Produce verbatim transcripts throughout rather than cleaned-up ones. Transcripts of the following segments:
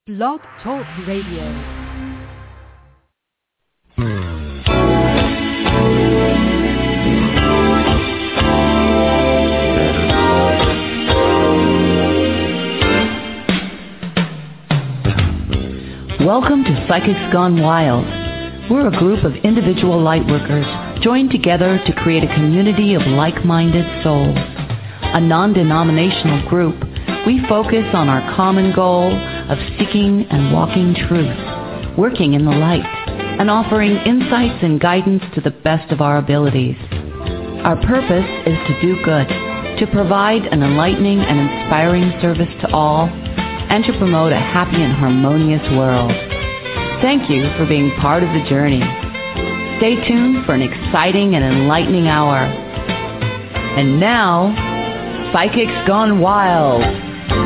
Blog Talk Radio. Welcome to Psychics Gone Wild. We're a group of individual lightworkers joined together to create a community of like-minded souls. A non-denominational group, we focus on our common goal of seeking and walking truth, working in the light, and offering insights and guidance to the best of our abilities. Our purpose is to do good, to provide an enlightening and inspiring service to all, and to promote a happy and harmonious world. Thank you for being part of the journey. Stay tuned for an exciting and enlightening hour. And now, Psychics Gone Wild.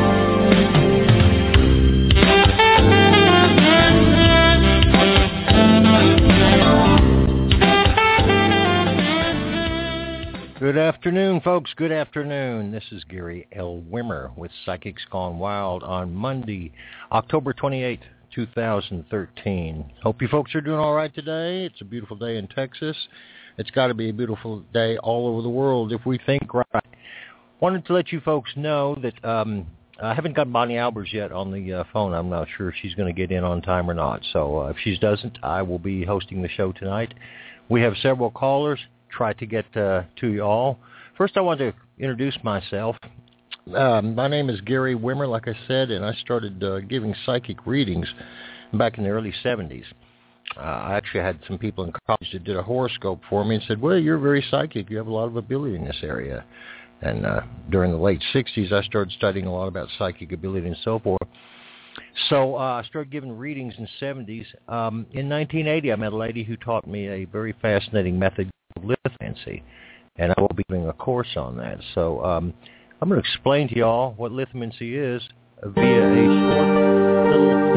Good afternoon, folks. Good afternoon. This is Gary L. Wimmer with Psychics Gone Wild on Monday, October twenty-eighth, two thousand thirteen. Hope you folks are doing all right today. It's a beautiful day in Texas. It's got to be a beautiful day all over the world if we think right. Wanted to let you folks know that um, I haven't got Bonnie Albers yet on the uh, phone. I'm not sure if she's going to get in on time or not. So uh, if she doesn't, I will be hosting the show tonight. We have several callers. Try to get uh, to you all. First, I want to introduce myself. Um, my name is Gary Wimmer, like I said, and I started uh, giving psychic readings back in the early seventies. Uh, I actually had some people in college that did a horoscope for me and said, well, you're very psychic. You have a lot of ability in this area. And uh, during the late sixties, I started studying a lot about psychic ability and so forth. So uh, I started giving readings in the seventies. Um, in nineteen eighty, I met a lady who taught me a very fascinating method of lithomancy, and I will be doing a course on that. So um, I'm going to explain to you all what lithomancy is via a short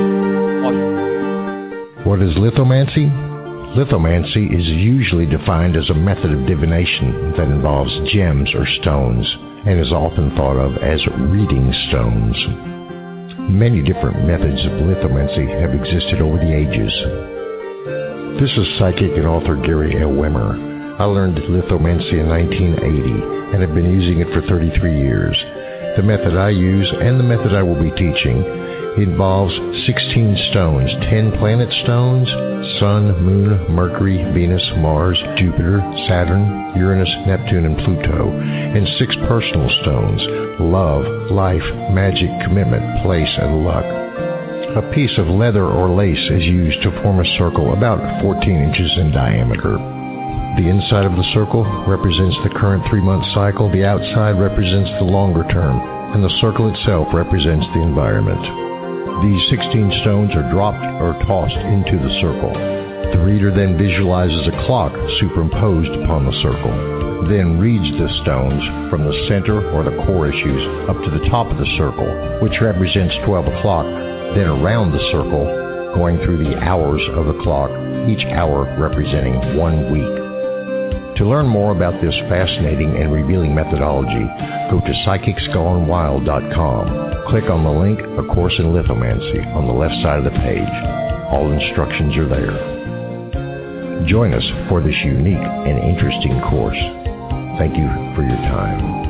little... What is lithomancy? Lithomancy is usually defined as a method of divination that involves gems or stones and is often thought of as reading stones. Many different methods of lithomancy have existed over the ages. This is psychic and author Gary L. Wimmer. I learned lithomancy in nineteen eighty and have been using it for thirty-three years. The method I use and the method I will be teaching involves sixteen stones, ten planet stones, Sun, Moon, Mercury, Venus, Mars, Jupiter, Saturn, Uranus, Neptune, and Pluto, and six personal stones, love, life, magic, commitment, place, and luck. A piece of leather or lace is used to form a circle about fourteen inches in diameter. The inside of the circle represents the current three-month cycle, the outside represents the longer term, and the circle itself represents the environment. These sixteen stones are dropped or tossed into the circle. The reader then visualizes a clock superimposed upon the circle, then reads the stones from the center or the core issues up to the top of the circle, which represents twelve o'clock, then around the circle, going through the hours of the clock, each hour representing one week. To learn more about this fascinating and revealing methodology, go to psychics gone wild dot com. Click on the link, A Course in Lithomancy, on the left side of the page. All instructions are there. Join us for this unique and interesting course. Thank you for your time.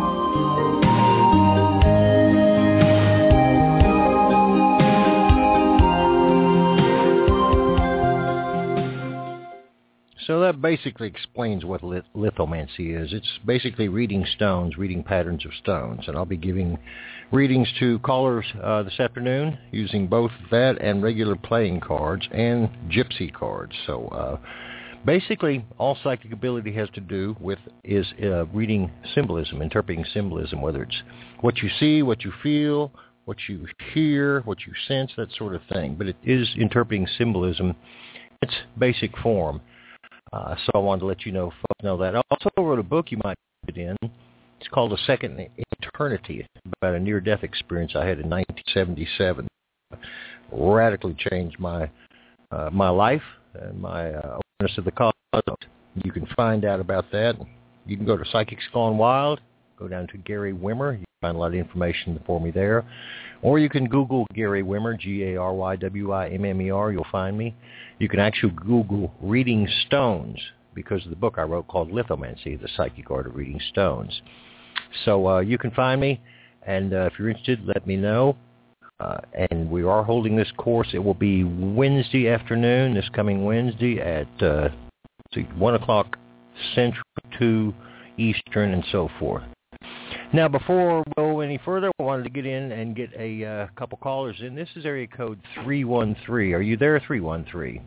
So that basically explains what lith- lithomancy is. It's basically reading stones, reading patterns of stones. And I'll be giving readings to callers uh, this afternoon using both that and regular playing cards and gypsy cards. So uh, basically all psychic ability has to do with is uh, reading symbolism, interpreting symbolism, whether it's what you see, what you feel, what you hear, what you sense, that sort of thing. But it is interpreting symbolism in its basic form. Uh, so I wanted to let you know, folks know that. I also wrote a book you might get in. It's called A Second Eternity, about a near-death experience I had in nineteen seventy-seven. Radically changed my uh, my life and my uh, awareness of the cosmos. You can find out about that. You can go to Psychics Gone Wild Go down to Gary Wimmer. You can find a lot of information for me there. Or you can Google Gary Wimmer, G A R Y W I M M E R. You'll find me. You can actually Google Reading Stones because of the book I wrote called Lithomancy, The Psychic Art of Reading Stones. So uh, you can find me, and uh, if you're interested, let me know. Uh, and we are holding this course. It will be Wednesday afternoon, this coming Wednesday at uh, one o'clock Central, two Eastern, and so forth. Now, before we go any further, I wanted to get in and get a uh, couple callers in. This is area code three one three. Are you there, three one three?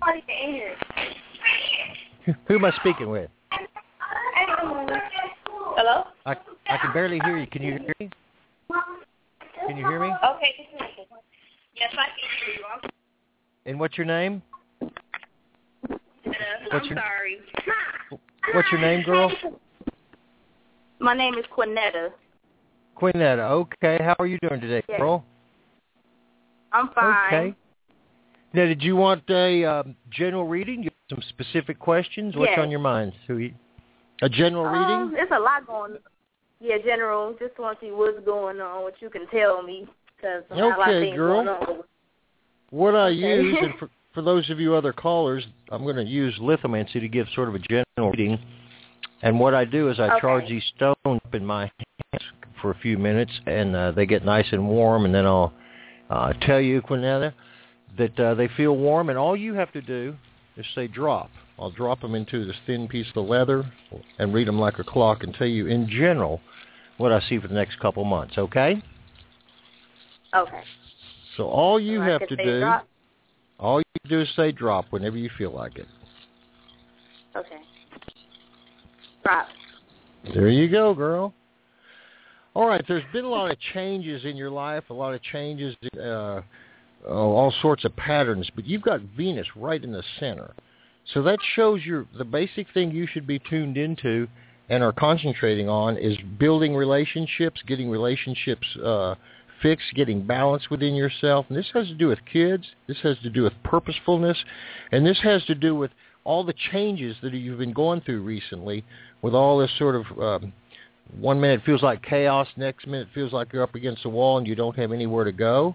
Who am I speaking with? Hello? I, I can barely hear you. Can you hear me? Can you hear me? Okay. Yes, I can hear you. I'm, and what's your name? uh, What's I'm your, sorry. What's your name, girl? My name is Quinetta. Quinetta. Okay. How are you doing today, Yes. girl? I'm fine. Okay. Now, did you want a um, general reading? You have some specific questions? What's Yes. on your mind, Sweet? A general Um, reading? There's a lot going on. Yeah, General. Just want to see what's going on, what you can tell me. Cause I have a lot of Okay, things girl. going on. What I Okay. use, and for, for those of you other callers, I'm going to use lithomancy to give sort of a general reading. And what I do is I Okay. charge these stones up in my hands for a few minutes, and uh, they get nice and warm, and then I'll uh, tell you, Quinetta, that uh, they feel warm, and all you have to do is say drop. I'll drop them into this thin piece of leather and read them like a clock and tell you, in general, what I see for the next couple months, okay? Okay. So all you So I have can to say do, drop? all you do is say drop whenever you feel like it. Okay. Drop. There you go, girl. All right, there's been a lot of changes in your life, a lot of changes, uh, oh, all sorts of patterns, but you've got Venus right in the center. So that shows you the basic thing you should be tuned into and are concentrating on is building relationships, getting relationships uh, fixed, getting balance within yourself. And this has to do with kids. This has to do with purposefulness. And this has to do with all the changes that you've been going through recently with all this sort of um, one minute feels like chaos, next minute feels like you're up against a wall and you don't have anywhere to go.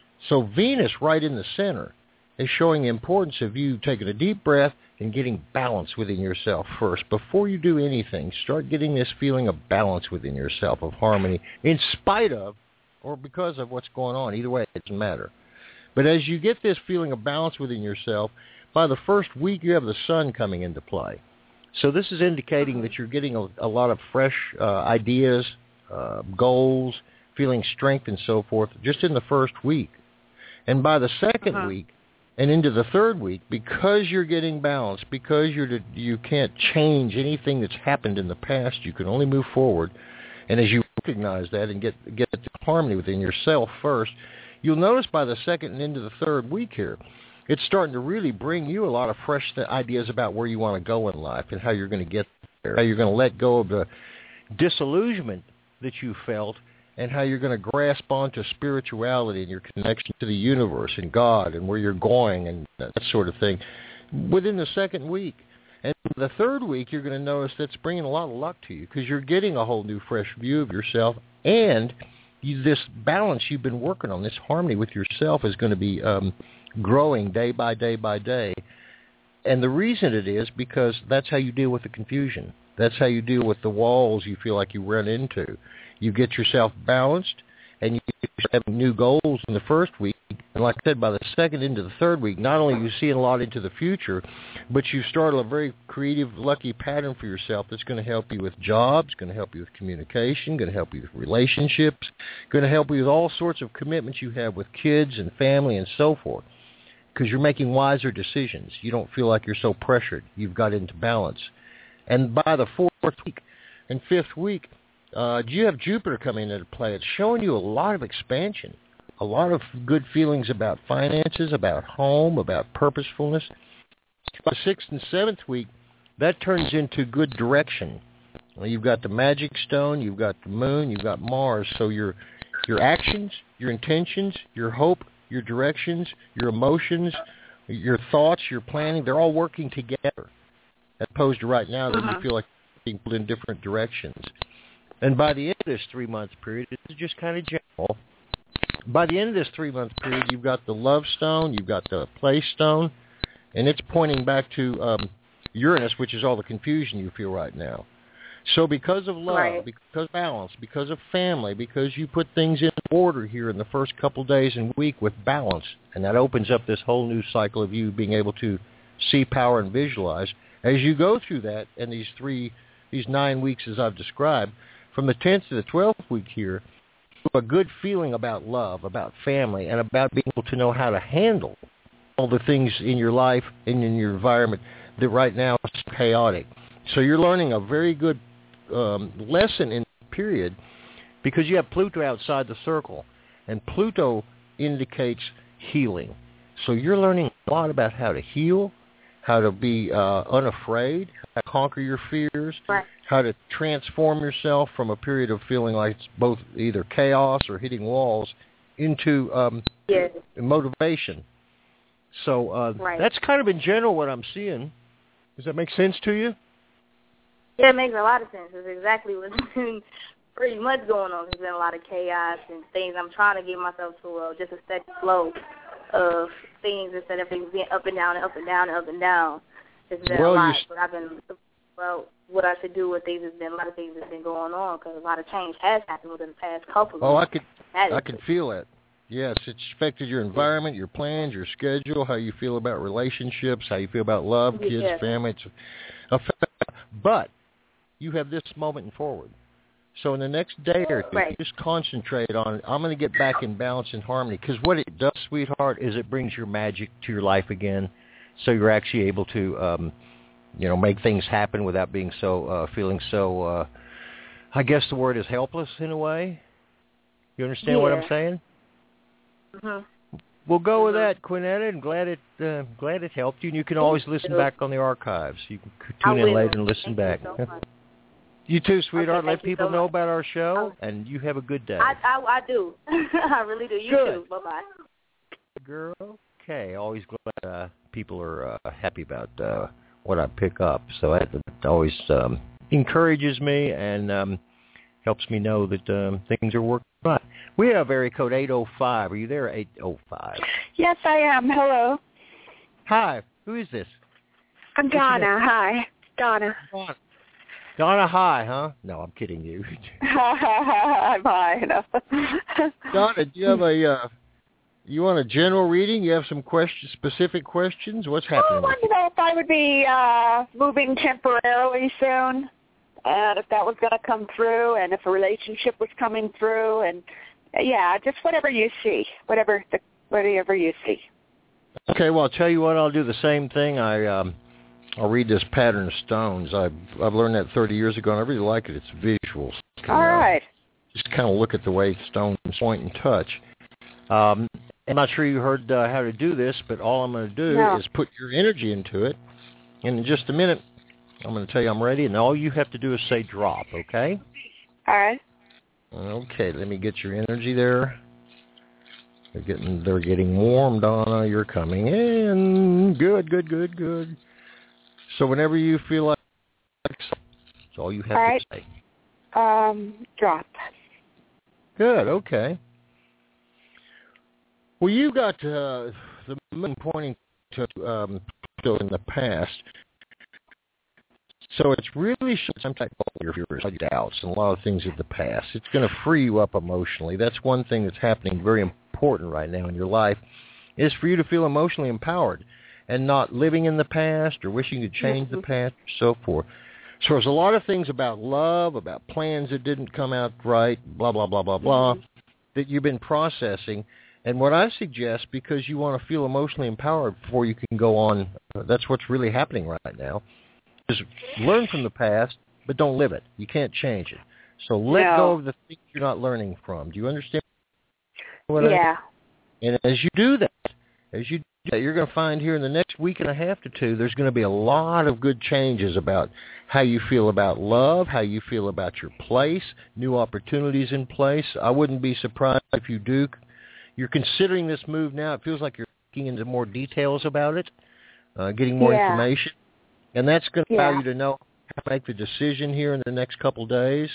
So Venus right in the center is showing the importance of you taking a deep breath and getting balance within yourself first. Before you do anything, start getting this feeling of balance within yourself, of harmony, in spite of or because of what's going on. Either way, it doesn't matter. But as you get this feeling of balance within yourself, by the first week you have the sun coming into play. So this is indicating that you're getting a, a lot of fresh uh, ideas, uh, goals, feeling strength and so forth just in the first week. And by the second uh-huh. week and into the third week, because you're getting balanced, because you're you can't change anything that's happened in the past, you can only move forward. And as you recognize that and get get to harmony within yourself first, you'll notice by the second and into the third week here, it's starting to really bring you a lot of fresh ideas about where you want to go in life and how you're going to get there, how you're going to let go of the disillusionment that you felt, and how you're going to grasp onto spirituality and your connection to the universe and God and where you're going and that sort of thing within the second week. And the third week, you're going to notice that's bringing a lot of luck to you because you're getting a whole new, fresh view of yourself, and you, this balance you've been working on, this harmony with yourself is going to be um, growing day by day by day. And the reason it is because that's how you deal with the confusion. That's how you deal with the walls you feel like you run into. You get yourself balanced, and you have new goals in the first week. And like I said, by the second into the third week, not only are you seeing a lot into the future, but you start a very creative, lucky pattern for yourself that's going to help you with jobs, going to help you with communication, going to help you with relationships, going to help you with all sorts of commitments you have with kids and family and so forth, because you're making wiser decisions. You don't feel like you're so pressured. You've got into balance. And by the fourth week and fifth week, uh, you have Jupiter coming into play. It's showing you a lot of expansion, a lot of good feelings about finances, about home, about purposefulness. By the sixth and seventh week, that turns into good direction. Well, you've got the magic stone, you've got the moon, you've got Mars. So your your actions, your intentions, your hope, your directions, your emotions, your thoughts, your planning, they're all working together. As opposed to right now that uh-huh. you feel like you're being pulled in different directions. And by the end of this three-month period, this is just kind of general. By the end of this three-month period, you've got the love stone, you've got the play stone, and it's pointing back to um, Uranus, which is all the confusion you feel right now. So because of love, right. because of balance, because of family, because you put things in order here in the first couple days and week with balance, and that opens up this whole new cycle of you being able to see power and visualize. As you go through that and these three, these nine weeks as I've described, from the tenth to the twelfth week here, a good feeling about love, about family, and about being able to know how to handle all the things in your life and in your environment that right now is chaotic. So you're learning a very good um, lesson in the period because you have Pluto outside the circle, and Pluto indicates healing. So you're learning a lot about how to heal, how to be uh, unafraid, how to conquer your fears, right. how to transform yourself from a period of feeling like it's both either chaos or hitting walls into um, yes. motivation. So uh, right. that's kind of in general what I'm seeing. Does that make sense to you? Yeah, it makes a lot of sense. It's exactly what's been pretty much going on. There's been a lot of chaos and things. I'm trying to get myself to uh, just a steady flow of things instead of things being up and down and up and down and up and down. It's been well, a lot. St- but I've been, well, what I should do with things has been a lot of things that's been going on because a lot of change has happened within the past couple of Oh, months. I could, I could feel it. Yes, it's affected your environment, your plans, your schedule, how you feel about relationships, how you feel about love, kids, yeah. family. It's affected. But you have this moment and forward. So in the next day or two, right. just concentrate on, I'm going to get back in balance and harmony. Because what it does, sweetheart, is it brings your magic to your life again. So you're actually able to, um, you know, make things happen without being so, uh, feeling so, uh, I guess the word is helpless in a way. You understand yeah. what I'm saying? Mm-hmm. We'll go mm-hmm. with that, Quinetta, and glad it uh, glad it helped you. And you can always listen back on the archives. You can tune in later and listen thank back. You, so you too, sweetheart. Okay, Let people so know much. about our show, oh. and you have a good day. I, I, I do. I really do. You good. too. Bye-bye. Girl, okay. Always glad uh, people are uh, happy about uh, what I pick up. So that, that always um, encourages me and um, helps me know that um, things are working right. We have area code eight oh five. Are you there, eight oh five? Yes, I am. Hello. Hi. Who is this? I'm Donna. Hi. Donna. Donna. Donna, hi, huh? No, I'm kidding you. I'm hi. No. Donna, do you have a, uh, you want a general reading? You have some questions, specific questions? What's happening? I wanted to know if I would be uh, moving temporarily soon, and if that was going to come through, and if a relationship was coming through, and yeah, just whatever you see, whatever the, whatever you see. Okay, well, I'll tell you what, I'll do the same thing. I, um, I'll read this pattern of stones. I've, I've learned that thirty years ago, and I really like it. It's visuals. All uh, right. Just kind of look at the way stones point and touch. Um, I'm not sure you heard uh, how to do this, but all I'm going to do no. is put your energy into it. And in just a minute, I'm going to tell you I'm ready, and all you have to do is say drop, okay? All right. Okay, let me get your energy there. They're getting, they're getting warm, Donna. You're coming in. Good, good, good, good. So whenever you feel like that's all you have all right. to say. Um, drop. Good, okay. Well, you got uh, the moon pointing to um, in the past. So it's really some type of your fears, your doubts, and a lot of things of the past. It's going to free you up emotionally. That's one thing that's happening very important right now in your life, is for you to feel emotionally empowered and not living in the past or wishing to change mm-hmm. the past or so forth. So there's a lot of things about love, about plans that didn't come out right, blah, blah, blah, blah, blah, mm-hmm. that you've been processing. And what I suggest, because you want to feel emotionally empowered before you can go on, uh, that's what's really happening right now, is learn from the past, but don't live it. You can't change it. So let no. go of the things you're not learning from. Do you understand what yeah. I mean? And as you do that, as you do that, you're going to find here in the next week and a half to two, there's going to be a lot of good changes about how you feel about love, how you feel about your place, new opportunities in place. I wouldn't be surprised if you do. You're considering this move now. It feels like you're looking into more details about it, uh, getting more yeah. information. And that's going to yeah. allow you to know how to make the decision here in the next couple of days.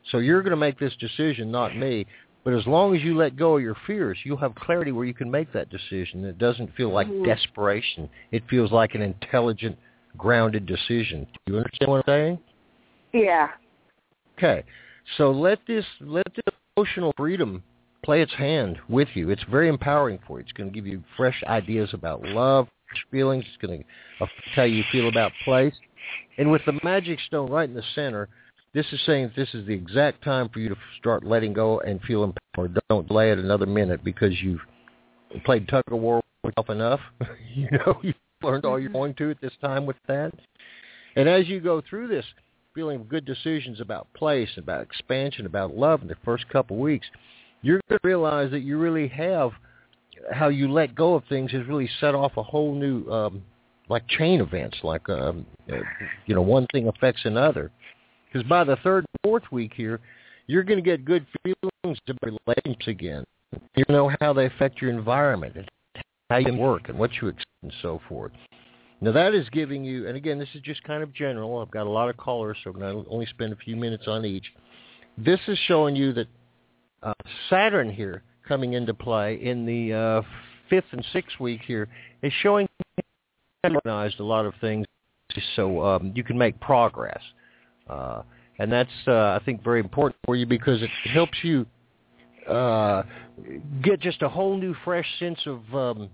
So you're going to make this decision, not me. But as long as you let go of your fears, you'll have clarity where you can make that decision. It doesn't feel like mm-hmm. desperation. It feels like an intelligent, grounded decision. Do you understand what I'm saying? Yeah. Okay. So let this let this emotional freedom play its hand with you. It's very empowering for you. It's going to give you fresh ideas about love, feelings. It's going to affect how you feel about place. And with the magic stone right in the center, this is saying that this is the exact time for you to start letting go and feel empowered. Don't delay it another minute because you've played tug of war with yourself enough. You know, you've learned all you're going to at this time with that. And as you go through this, feeling good decisions about place, about expansion, about love in the first couple of weeks, you're going to realize that you really have how you let go of things has really set off a whole new, um, like chain events, like, um, uh, you know, one thing affects another. Because by the third and fourth week here, you're going to get good feelings about relationships again. You know how they affect your environment and how you work and what you expect and so forth. Now, that is giving you, and again, this is just kind of general. I've got a lot of callers, so I'm going to only spend a few minutes on each. This is showing you that uh, Saturn here coming into play in the uh, fifth and sixth week here is showing you organized a lot of things so um, you can make progress. Uh, and that's, uh, I think, very important for you because it helps you uh, get just a whole new, fresh sense of um,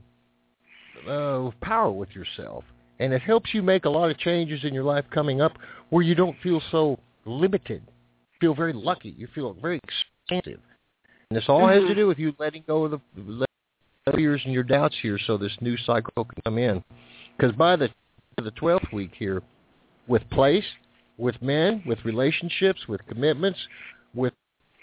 uh, power with yourself. And it helps you make a lot of changes in your life coming up where you don't feel so limited. You feel very lucky. You feel very expansive. And this all mm-hmm. has to do with you letting go of the fears and your doubts here so this new cycle can come in. Because by the, the twelfth week here, with place, with men, with relationships, with commitments, with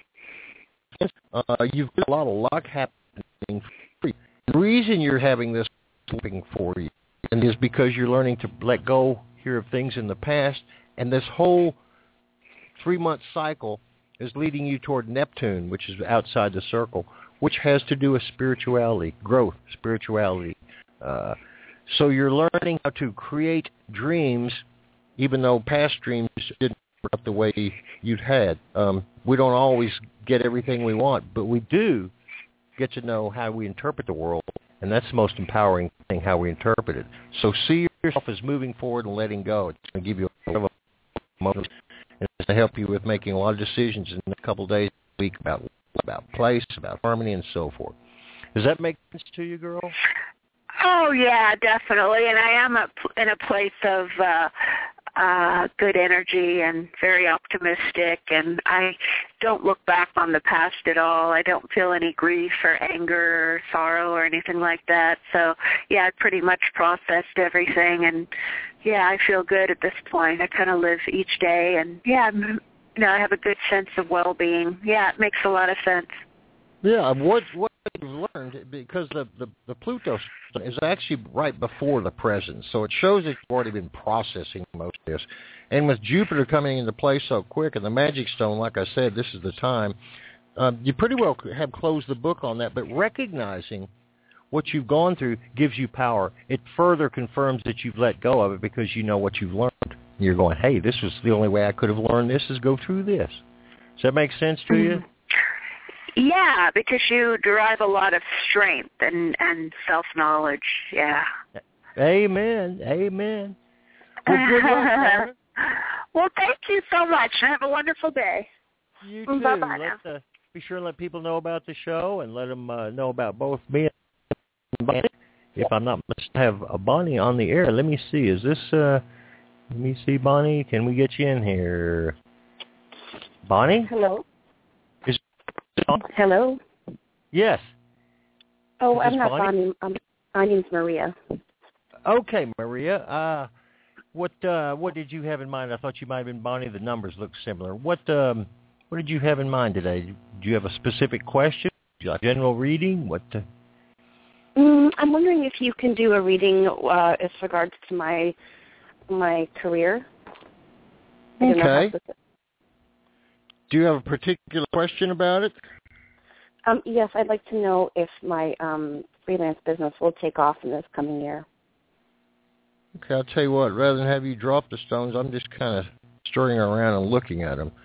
uh, you've got a lot of luck happening for you. The reason you're having this happening for you is because you're learning to let go here of things in the past, and this whole three-month cycle is leading you toward Neptune, which is outside the circle, which has to do with spirituality, growth, spirituality. Uh, so you're learning how to create dreams even though past dreams didn't work out the way you'd had. Um, we don't always get everything we want, but we do get to know how we interpret the world, and that's the most empowering thing, how we interpret it. So see yourself as moving forward and letting go. It's going to give you a lot of emotions, and it's going to help you with making a lot of decisions in a couple of days a week about, about place, about harmony, and so forth. Does that make sense to you, girl? Oh, yeah, definitely. And I am a, in a place of uh, uh, good energy and very optimistic, and I don't look back on the past at all. I don't feel any grief or anger or sorrow or anything like that. So, yeah, I pretty much processed everything, and, yeah, I feel good at this point. I kind of live each day, and, yeah, I'm, you know, I have a good sense of well-being. Yeah, it makes a lot of sense. Yeah, what what you've learned, because the, the, the Pluto is actually right before the present, so it shows that you've already been processing most of this. And with Jupiter coming into play so quick, and the Magic Stone, like I said, this is the time, uh, you pretty well have closed the book on that, but recognizing what you've gone through gives you power. It further confirms that you've let go of it because you know what you've learned. You're going, hey, this was the only way I could have learned this is go through this. Does that make sense to you? Yeah, because you derive a lot of strength and, and self-knowledge, yeah. Amen, amen. Well, good luck, Sarah. Well, thank you so much. Have a wonderful day. You too. Bye-bye Let's, uh, be sure and let people know about the show and let them uh, know about both me and Bonnie. If I'm not must have a Bonnie on the air. Let me see. Is this, uh, let me see, Bonnie. Can we get you in here? Bonnie? Hello. Hello? Yes. Oh, I'm not Bonnie. Um, my name's Maria. Okay, Maria. Uh, what uh, what did you have in mind? I thought you might have been Bonnie. The numbers look similar. What um, what did you have in mind today? Do you have a specific question? Do you like general reading? What? Uh... Mm, I'm wondering if you can do a reading uh, as regards to my my career. I don't okay. know Do you have a particular question about it? Um, yes, I'd like to know if my um, freelance business will take off in this coming year. Okay, I'll tell you what. Rather than have you drop the stones, I'm just kind of stirring around and looking at them.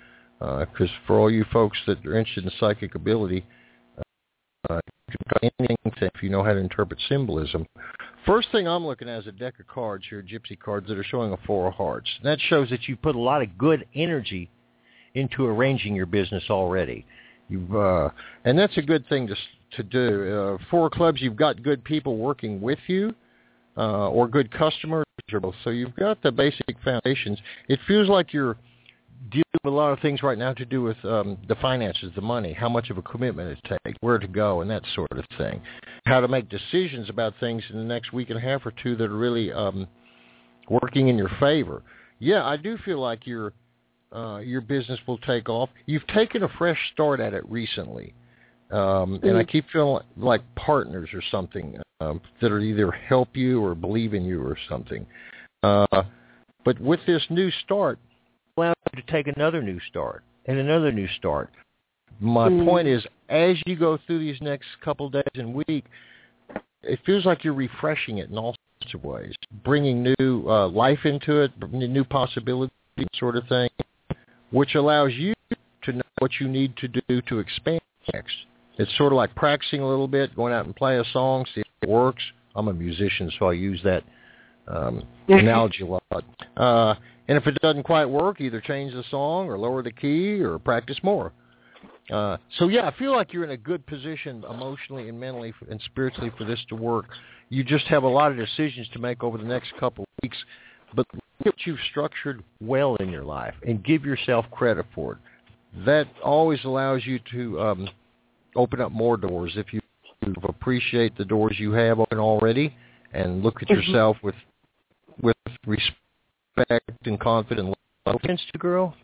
Because uh, for all you folks that are interested in psychic ability, uh, if you know how to interpret symbolism, first thing I'm looking at is a deck of cards here, gypsy cards, that are showing a four of hearts. That shows that you put a lot of good energy into arranging your business already. You've, uh, and that's a good thing to to do. Uh, four of clubs, you've got good people working with you, uh, or good customers, or both. So you've got the basic foundations. It feels like you're dealing with a lot of things right now to do with um, the finances, the money, how much of a commitment it takes, where to go, and that sort of thing. How to make decisions about things in the next week and a half or two that are really um, working in your favor. Yeah, I do feel like your uh, your business will take off. You've taken a fresh start at it recently, um, mm-hmm. and I keep feeling like partners or something um, that are either help you or believe in you or something. Uh, but with this new start, allow you to take another new start and another new start. My mm. point is, as you go through these next couple days and week, it feels like you're refreshing it in all sorts of ways, bringing new uh, life into it, new possibilities, sort of thing, which allows you to know what you need to do to expand next. It's sort of like practicing a little bit, going out and play a song, see if it works. I'm a musician, so I use that um, analogy a lot. Uh, And if it doesn't quite work, either change the song or lower the key or practice more. Uh, so, yeah, I feel like you're in a good position emotionally and mentally and spiritually for this to work. You just have a lot of decisions to make over the next couple of weeks. But look what you've structured well in your life and give yourself credit for it. That always allows you to um, open up more doors if you appreciate the doors you have open already and look at mm-hmm. yourself with with respect. Respect and confident love against you, girl.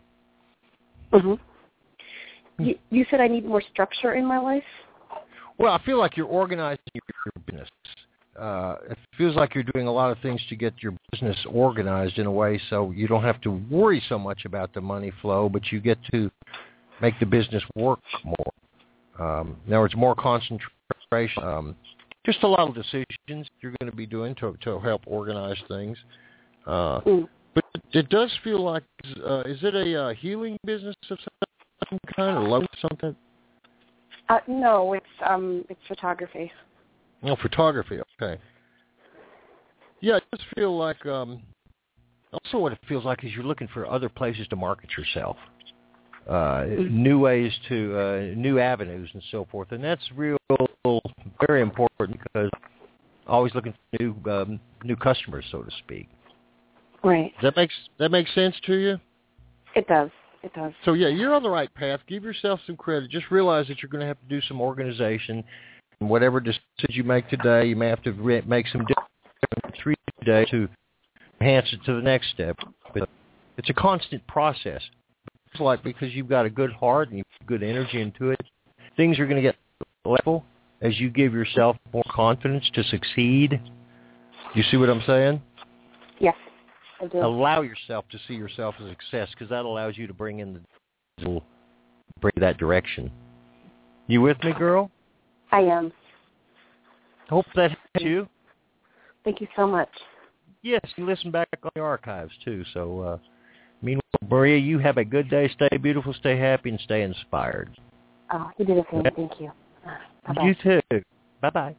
Mm-hmm. You, you said I need more structure in my life? Well, I feel like you're organizing your business. Uh, it feels like you're doing a lot of things to get your business organized in a way so you don't have to worry so much about the money flow, but you get to make the business work more. Um, in other words, more concentration. Um, just a lot of decisions you're going to be doing to, to help organize things. Uh, mm. But it does feel like, uh, is it a uh, healing business of some kind or love something? Uh, no, it's um, it's photography. Oh, photography, okay. Yeah, it does feel like, um, also what it feels like is you're looking for other places to market yourself, uh, mm-hmm. new ways to, uh, new avenues and so forth. And that's real, very important because always looking for new, um, new customers, so to speak. Right. Does that make that make sense to you? It does. It does. So yeah, you're on the right path. Give yourself some credit. Just realize that you're going to have to do some organization. And whatever decisions you make today, you may have to re- make some different three days to enhance it to the next step. But it's a constant process. It's like because you've got a good heart and you put good energy into it, things are going to get level as you give yourself more confidence to succeed. You see what I'm saying? Yes. Allow yourself to see yourself as a success because that allows you to bring in the bring that direction. You with me, girl? I am. Hope that helps you. Thank you so much. Yes, you listen back on the archives too. So, uh, meanwhile, Maria, you have a good day. Stay beautiful, stay happy, and stay inspired. Oh, you did the same. Thank you. Uh, bye-bye. You too. Bye bye.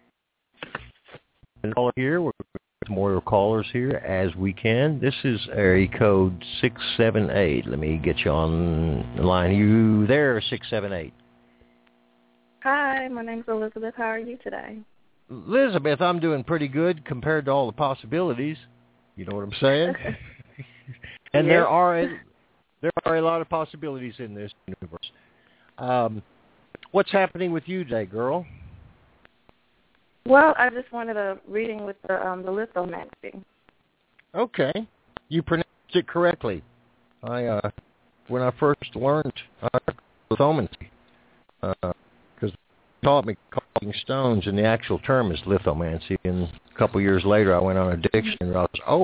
And all here we're. More callers here as we can. This is area code six seven eight. Let me get you on the line. You there, six seven eight. Hi, my name's Elizabeth. How are you today? Elizabeth, I'm doing pretty good compared to all the possibilities. You know what I'm saying? and yes. there are a, there are a lot of possibilities in this universe. Um, what's happening with you today, girl? Well, I just wanted a reading with the um, the lithomancy. Okay, you pronounced it correctly. I uh, when I first learned uh, lithomancy, because uh, they taught me calling stones, and the actual term is lithomancy. And a couple years later, I went on a dictionary. And I was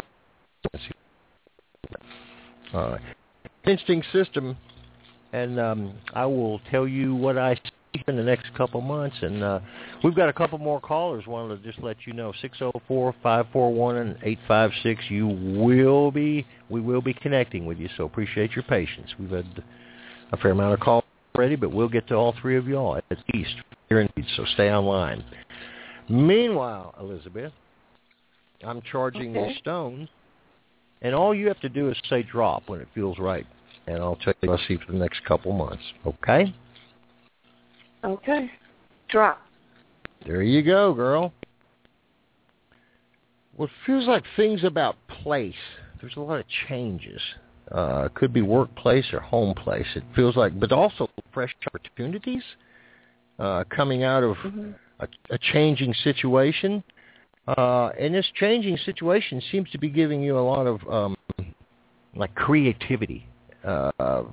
oh, uh, instinct system, and um, I will tell you what I. In the next couple months, and uh, we've got a couple more callers. Wanted to just let you know, six oh four, five four one, and eight five six. You will be, we will be connecting with you. So appreciate your patience. We've had a fair amount of calls already, but we'll get to all three of y'all at least here indeed, so stay online. Meanwhile, Elizabeth, I'm charging Okay. these stones, and all you have to do is say drop when it feels right, and I'll tell you what I'll see for the next couple months, okay? Okay. Drop. There you go, girl. Well, it feels like things about place. There's a lot of changes. Uh, it could be workplace or home place. It feels like, but also fresh opportunities uh, coming out of Mm-hmm. a, a changing situation. Uh, and this changing situation seems to be giving you a lot of um, like creativity, uh,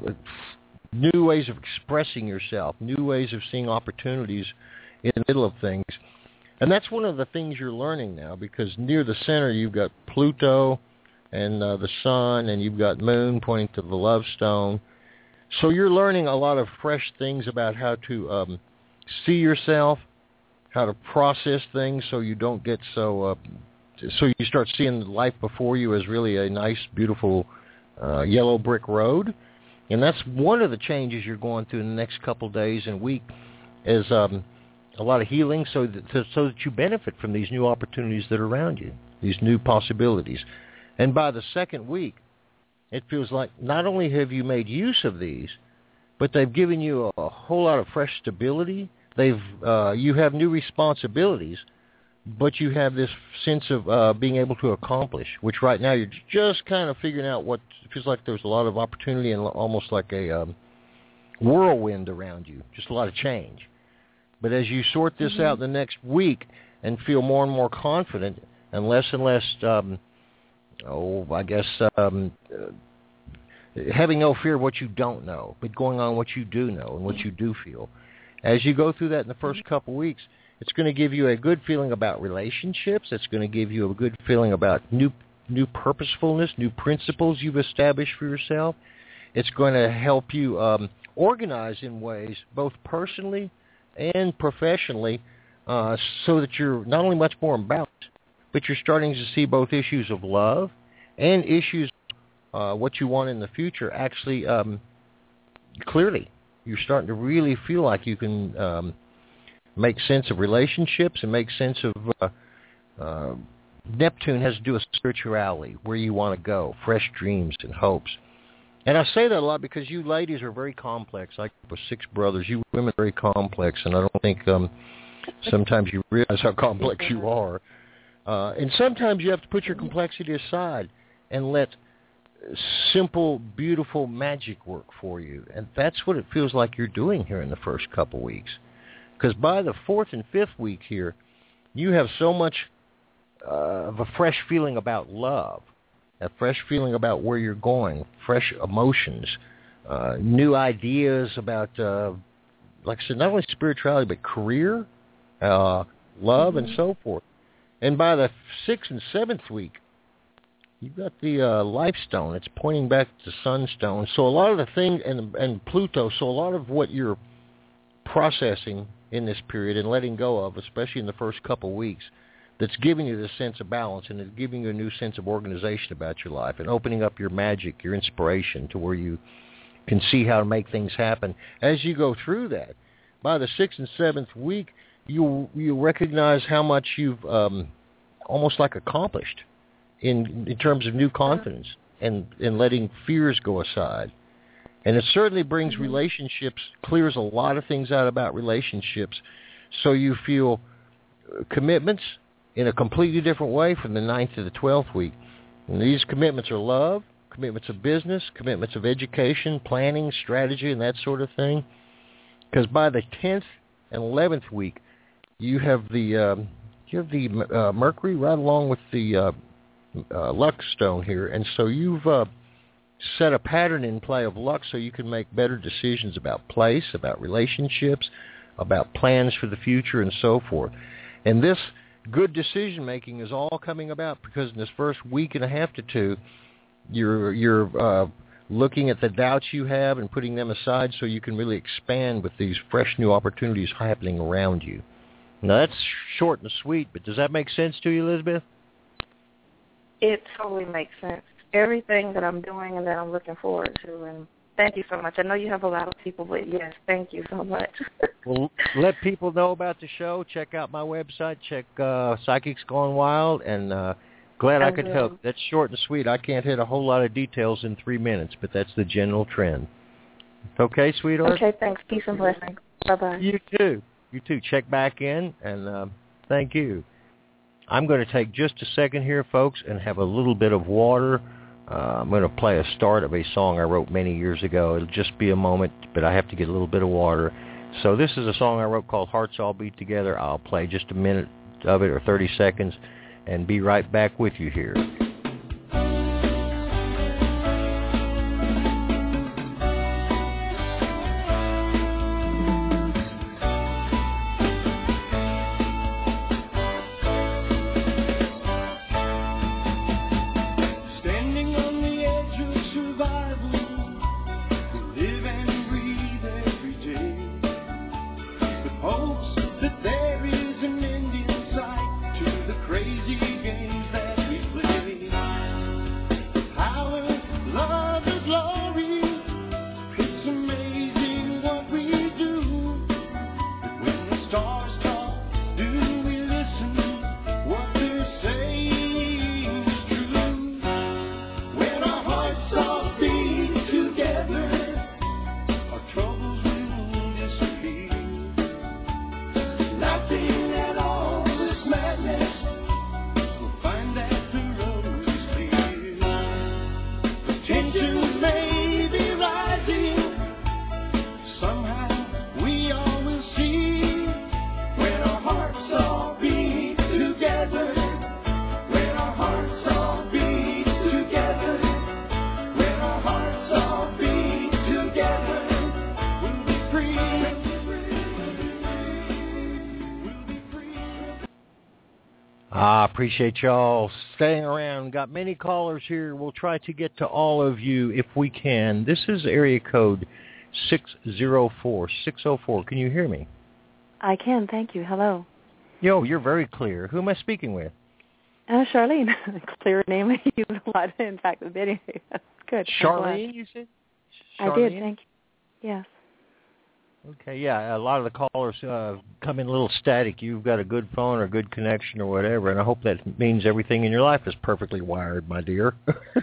new ways of expressing yourself, new ways of seeing opportunities in the middle of things. And that's one of the things you're learning now, because near the center you've got Pluto and uh, the sun, and you've got Moon pointing to the Love Stone. So you're learning a lot of fresh things about how to um, see yourself, how to process things so you don't get so, uh, so you start seeing life before you as really a nice, beautiful uh, yellow brick road. And that's one of the changes you're going through in the next couple of days and week is um, a lot of healing so that, to, so that you benefit from these new opportunities that are around you, these new possibilities. And by the second week, it feels like not only have you made use of these, but they've given you a, a whole lot of fresh stability. They've uh, you have new responsibilities, but you have this sense of uh, being able to accomplish, which right now you're just kind of figuring out what it feels like there's a lot of opportunity and almost like a um, whirlwind around you, just a lot of change. But as you sort this mm-hmm. out the next week and feel more and more confident and less and less, um, oh, I guess, um, uh, having no fear of what you don't know, but going on what you do know and what you do feel. As you go through that in the first couple weeks, it's going to give you a good feeling about relationships. It's going to give you a good feeling about new new purposefulness, new principles you've established for yourself. It's going to help you um, organize in ways, both personally and professionally, uh, so that you're not only much more in balance, but you're starting to see both issues of love and issues, uh, what you want in the future, actually um, clearly. You're starting to really feel like you can um, make sense of relationships and make sense of uh, uh, Neptune has to do with spirituality, where you want to go, fresh dreams and hopes. And I say that a lot because you ladies are very complex. I have six brothers. You women are very complex, and I don't think um, sometimes you realize how complex you are. Uh, and sometimes you have to put your complexity aside and let simple, beautiful magic work for you. And that's what it feels like you're doing here in the first couple weeks. Because by the fourth and fifth week here, you have so much uh, of a fresh feeling about love, a fresh feeling about where you're going, fresh emotions, uh, new ideas about, uh, like I said, not only spirituality, but career, uh, love, mm-hmm. and so forth. And by the sixth and seventh week, you've got the uh, life stone. It's pointing back to sunstone. So a lot of the things, and, and Pluto, so a lot of what you're processing in this period and letting go of, especially in the first couple weeks, that's giving you this sense of balance and it's giving you a new sense of organization about your life and opening up your magic, your inspiration to where you can see how to make things happen. As you go through that, by the sixth and seventh week, you you recognize how much you've um, almost like accomplished in in terms of new confidence and, and letting fears go aside. And it certainly brings mm-hmm. relationships, clears a lot of things out about relationships, so you feel commitments in a completely different way from the ninth to the twelfth week. And these commitments are love, commitments of business, commitments of education, planning, strategy, and that sort of thing. Because by the tenth and eleventh week, you have the um, you have the uh, Mercury right along with the uh, uh, luck stone here, and so you've uh, set a pattern in play of luck so you can make better decisions about place, about relationships, about plans for the future, and so forth. And this good decision-making is all coming about because in this first week and a half to two, you're you're uh, looking at the doubts you have and putting them aside so you can really expand with these fresh new opportunities happening around you. Now, that's short and sweet, but does that make sense to you, Elizabeth? It totally makes sense. Everything that I'm doing and that I'm looking forward to, and Thank you so much. I know you have a lot of people, but yes, thank you so much. Well, let people know about the show. Check out my website. Check uh, Psychics Gone Wild, and uh, glad I, I could will. help. That's short and sweet. I can't hit a whole lot of details in three minutes, but that's the general trend. Okay, sweetheart? Okay, thanks. Peace and blessings. Bye-bye. You too. You too. Check back in, and uh, thank you. I'm going to take just a second here, folks, and have a little bit of water. Uh, I'm going to play a start of a song I wrote many years ago. It'll just be a moment, but I have to get a little bit of water. So this is a song I wrote called Hearts All Beat Together. I'll play just a minute of it or thirty seconds and be right back with you here. I appreciate y'all staying around. Got many callers here. We'll try to get to all of you if we can. This is area code six oh four. six oh four. Can you hear me? I can. Thank you. Hello. Yo, you're very clear. Who am I speaking with? Uh, Charlene. Clear name I use a lot. In fact, the video. Good. Charlene, you said? Charlene? I did. Thank you. Yes. Okay, yeah, a lot of the callers uh, come in a little static. You've got a good phone or a good connection or whatever, and I hope that means everything in your life is perfectly wired, my dear.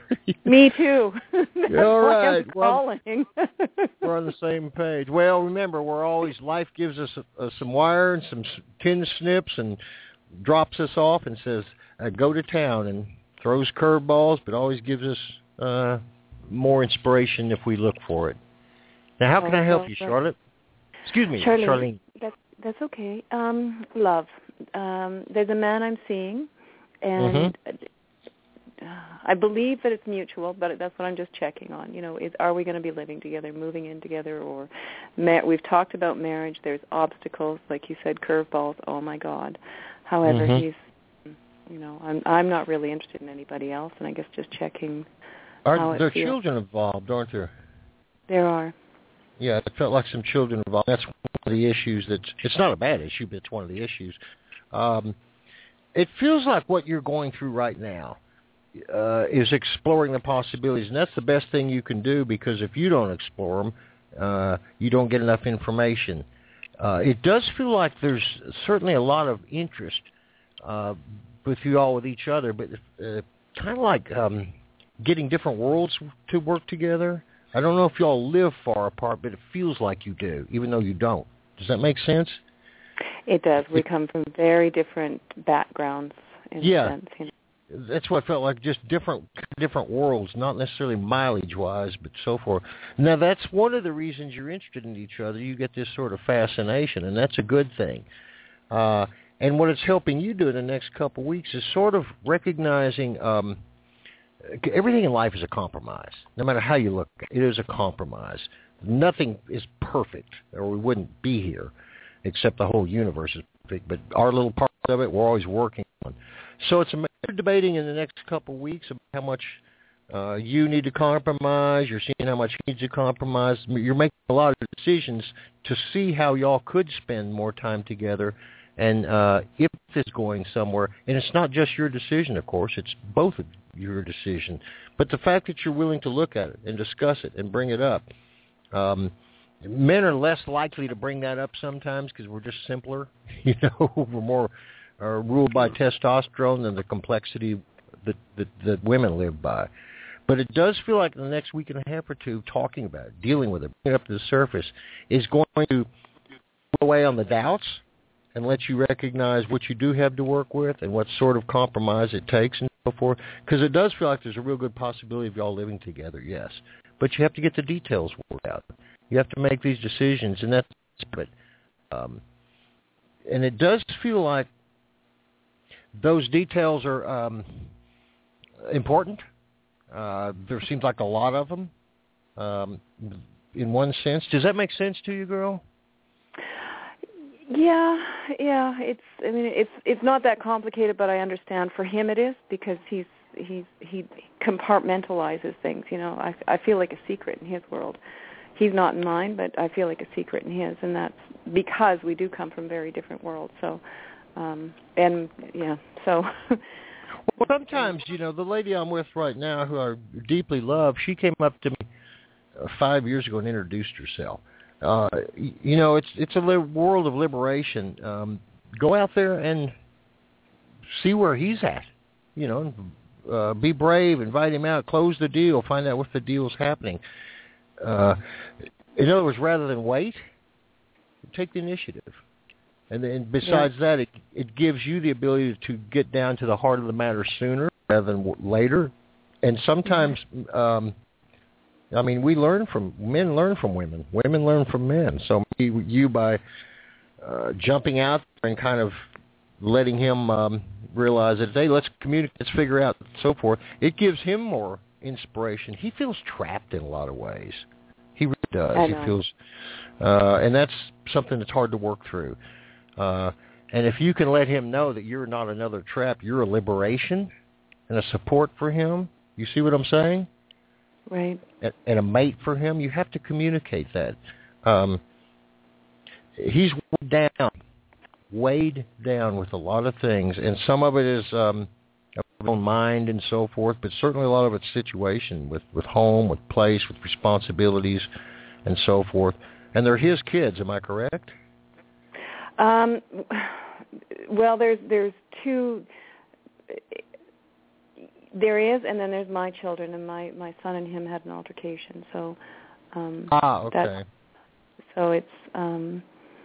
Me too. All right. I'm calling. Well, we're on the same page. Well, remember, we're always, life gives us uh, some wire and some tin snips and drops us off and says, uh, go to town, and throws curveballs, but always gives us uh, more inspiration if we look for it. Now, how can I help you, Charlotte? Excuse me, Charlene. Charlene. That's, that's okay. Um, love. Um, there's a man I'm seeing, and mm-hmm. I believe that it's mutual, but that's what I'm just checking on. You know, is are we going to be living together, moving in together, or ma- we've talked about marriage. There's obstacles, like you said, curveballs. Oh my God. However, mm-hmm. he's, you know, I'm I'm not really interested in anybody else, and I guess just checking. Are how there it feels. children involved, aren't there? There are. Yeah, it felt like some children involved. That's one of the issues that's, it's not a bad issue, but it's one of the issues. Um, it feels like what you're going through right now uh, is exploring the possibilities, and that's the best thing you can do, because if you don't explore them, uh, you don't get enough information. Uh, it does feel like there's certainly a lot of interest uh, with you all with each other, but uh, kind of like um, getting different worlds to work together. I don't know if you all live far apart, but it feels like you do, even though you don't. Does that make sense? It does. We come from very different backgrounds in yeah. a sense. You know? That's what it felt like, just different different worlds, not necessarily mileage-wise, but so forth. Now, that's one of the reasons you're interested in each other. You get this sort of fascination, and that's a good thing. Uh, and what it's helping you do in the next couple of weeks is sort of recognizing um, everything in life is a compromise. No matter how you look, it is a compromise. Nothing is perfect, or we wouldn't be here, except the whole universe is perfect. But our little part of it, we're always working on. So it's a matter of debating in the next couple of weeks about how much uh, you need to compromise. You're seeing how much he needs to compromise. You're making a lot of decisions to see how y'all could spend more time together, and uh, if it's going somewhere. And it's not just your decision, of course. It's both of your decision. But the fact that you're willing to look at it and discuss it and bring it up, Um, men are less likely to bring that up sometimes because we're just simpler. You know, we're more uh, ruled by testosterone than the complexity that, that that women live by. But it does feel like in the next week and a half or two, talking about it, dealing with it, bringing it up to the surface, is going to go away on the doubts and let you recognize what you do have to work with and what sort of compromise it takes and so forth. Because it does feel like there's a real good possibility of y'all living together, yes. But you have to get the details worked out. You have to make these decisions, and that's but, um, and it does feel like those details are um, important. Uh, there seems like a lot of them um, in one sense. Does that make sense to you, girl? Yeah, yeah. It's. I mean, it's it's not that complicated, but I understand for him it is because he's he's he compartmentalizes things. You know, I I feel like a secret in his world. He's not in mine, but I feel like a secret in his, and that's because we do come from very different worlds. So, um, and yeah, so. Well, sometimes, you know, the lady I'm with right now, who I deeply love, she came up to me five years ago and introduced herself. Uh, you know, it's it's a li- world of liberation. Um, go out there and see where he's at. You know, uh, be brave, invite him out, close the deal, find out what the deal's happening. Uh, in other words, rather than wait, take the initiative. And then besides yeah. that, it it gives you the ability to get down to the heart of the matter sooner rather than later. And sometimes, um, I mean, we learn from, men learn from women. Women learn from men. So you, by uh, jumping out there and kind of letting him um, realize that, hey, let's communicate, let's figure out, and so forth, it gives him more inspiration. He feels trapped in a lot of ways. He really does. I He know. feels, uh, and that's something that's hard to work through. Uh, and if you can let him know that you're not another trap, you're a liberation and a support for him, you see what I'm saying? Right. And, and a mate for him, you have to communicate that. Um, he's weighed down, weighed down with a lot of things, and some of it is um, of own mind and so forth, but certainly a lot of it's situation with, with home, with place, with responsibilities, and so forth. And they're his kids, am I correct? Um, well, there's there's two. There is, and then there's my children, and my, my son and him had an altercation. So, um, ah, okay. That, so it's um,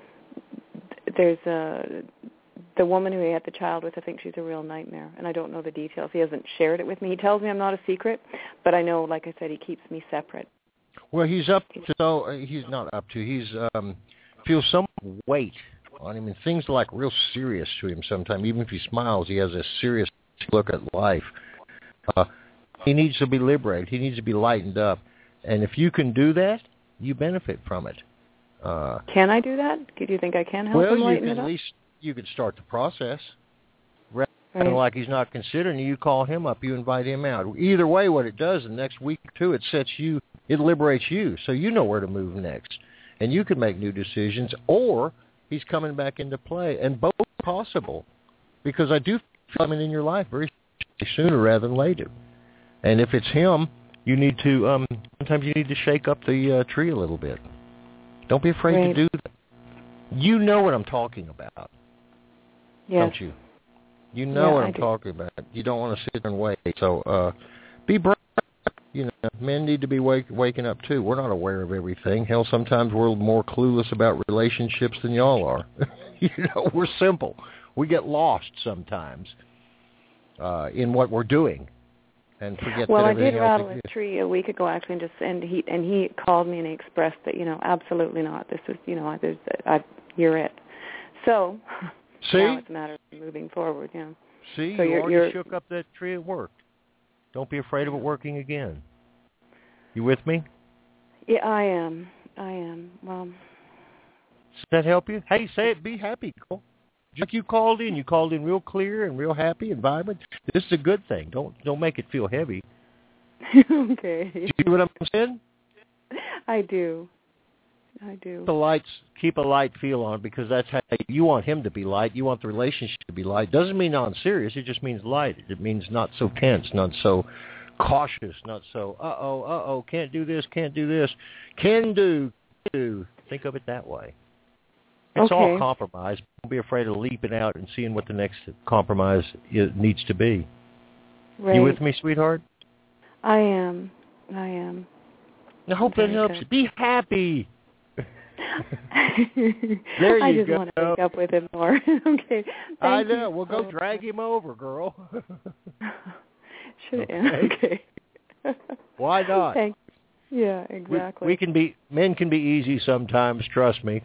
there's a the woman who he had the child with. I think she's a real nightmare, and I don't know the details. He hasn't shared it with me. He tells me I'm not a secret, but I know, like I said, he keeps me separate. Well, he's up to. So he's not up to. He's um, feels some weight on him, and things are like real serious to him sometimes. Even if he smiles, he has a serious look at life. Uh, he needs to be liberated. He needs to be lightened up. And if you can do that, you benefit from it. Uh, can I do that? Do you think I can help well, him lighten you it can up? at least you could start the process. Rather right. than like he's not considering you, you call him up, you invite him out. Either way, what it does, the next week or two, it sets you, it liberates you, so you know where to move next. And you can make new decisions, or he's coming back into play. And both are possible, because I do feel him in your life very sooner rather than later. And if it's him, you need to, um, sometimes you need to shake up the uh, tree a little bit. Don't be afraid right. to do that. You know what I'm talking about, yes. don't you? You know yeah, what I I'm do. talking about. You don't want to sit there and wait. So uh, be brave. You know, men need to be wake, waking up too. We're not aware of everything. Hell, sometimes we're more clueless about relationships than y'all are. You know, we're simple. We get lost sometimes uh, in what we're doing, and forget well, that I everything did else rattle exists. a tree a week ago, actually, and just and he and he called me and he expressed that, you know, absolutely not. This is, you know, there's, I, you're it. So See, now it's a matter of moving forward. Yeah. See, so you you're, already you're, shook up that tree at work. Don't be afraid of it working again. You with me? Yeah, I am. I am. Well, does that help you? Hey, say it. Be happy, girl. Just like you called in, you called in real clear and real happy and vibrant. This is a good thing. Don't don't make it feel heavy. Okay. Do you hear what I'm saying? I do. I do. The lights, keep a light feel on, because that's how you want him to be light. You want the relationship to be light. Doesn't mean non-serious. It just means light. It means not so tense, not so cautious, not so, uh-oh, uh-oh, can't do this, can't do this. Can do, do. Think of it that way. It's okay. all compromise. Don't be afraid of leaping out and seeing what the next compromise is, needs to be. Right. You with me, sweetheart? I am. I am. I hope Very that helps good. you. Be happy. there you I just go. want to wake up with him more. Okay. Thank I know. You. We'll go drag him over, girl. Should okay. okay. Why not? Thank you. Yeah, exactly. We, we can be men can be easy sometimes. Trust me.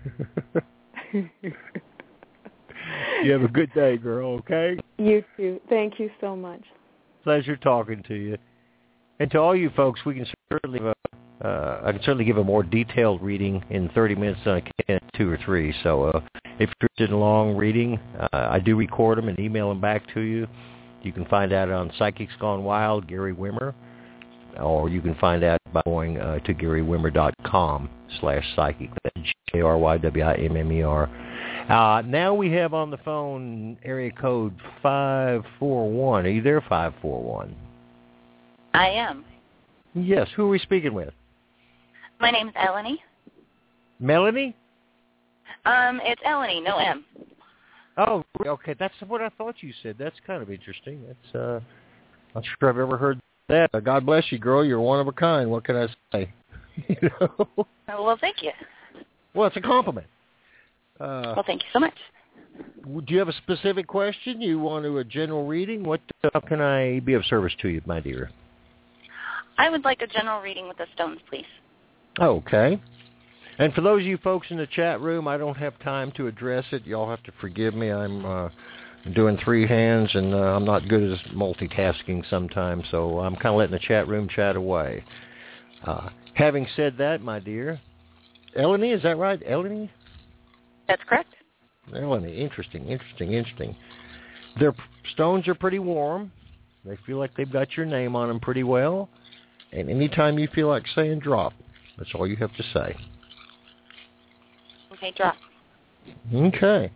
You have a good day, girl. Okay. You too. Thank you so much. Pleasure talking to you. And to all you folks, we can certainly give a, uh, I can certainly give a more detailed reading in thirty minutes than I can two or three. So uh, if you're interested in a long reading, uh, I do record them and email them back to you. You can find out on Psychics Gone Wild, Gary Wimmer, or you can find out by going uh, to gary wimmer dot com slash psychic. That's G A R Y W I M M E R. Uh, now we have on the phone area code five four one. Are you there, five four one? I am. Yes. Who are we speaking with? My name's Eleni. Melanie? Um, it's Eleni, no M. Oh, okay. That's what I thought you said. That's kind of interesting. That's uh, not sure I've ever heard that. Uh, God bless you, girl. You're one of a kind. What can I say? You know? Oh, well, thank you. Well, it's a compliment. Uh, well, thank you so much. Do you have a specific question? You want to a general reading? What? Uh, how can I be of service to you, my dear? I would like a general reading with the stones, please. Okay. And for those of you folks in the chat room, I don't have time to address it. Y'all have to forgive me. I'm uh, doing three hands, and uh, I'm not good at multitasking sometimes, so I'm kind of letting the chat room chat away. Uh, having said that, my dear, Eleni, is that right? Eleni? That's correct. Eleni, interesting, interesting, interesting. Their stones are pretty warm. They feel like they've got your name on them pretty well. And anytime you feel like saying drop, that's all you have to say. Okay, drop. Okay.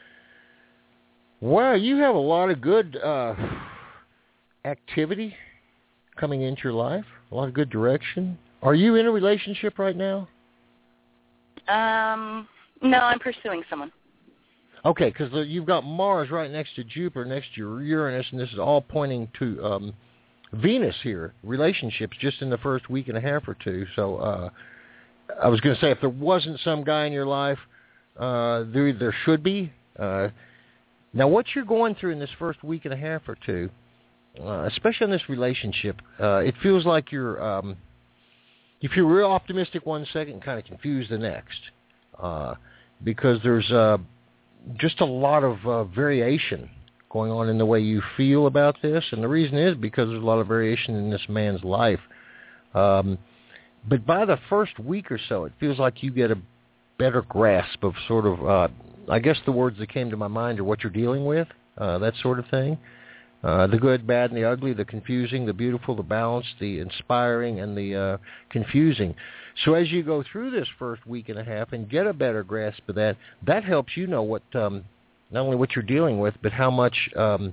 Wow, you have a lot of good uh, activity coming into your life, a lot of good direction. Are you in a relationship right now? Um, no, I'm pursuing someone. Okay, because you've got Mars right next to Jupiter, next to Uranus, and this is all pointing to um, Venus here, relationships just in the first week and a half or two. So uh, I was going to say, if there wasn't some guy in your life, uh, there, there should be. Uh, now, what you're going through in this first week and a half or two, uh, especially in this relationship, uh, it feels like you're, um, if you're real optimistic one second, kind of confused the next, uh, because there's uh, just a lot of uh, variation going on in the way you feel about this, and the reason is because there's a lot of variation in this man's life. Um, but by the first week or so, it feels like you get a better grasp of sort of, uh, I guess the words that came to my mind are what you're dealing with, uh, that sort of thing. Uh, the good, bad, and the ugly, the confusing, the beautiful, the balanced, the inspiring, and the uh, confusing. So as you go through this first week and a half and get a better grasp of that, that helps you know what um, not only what you're dealing with, but how much um,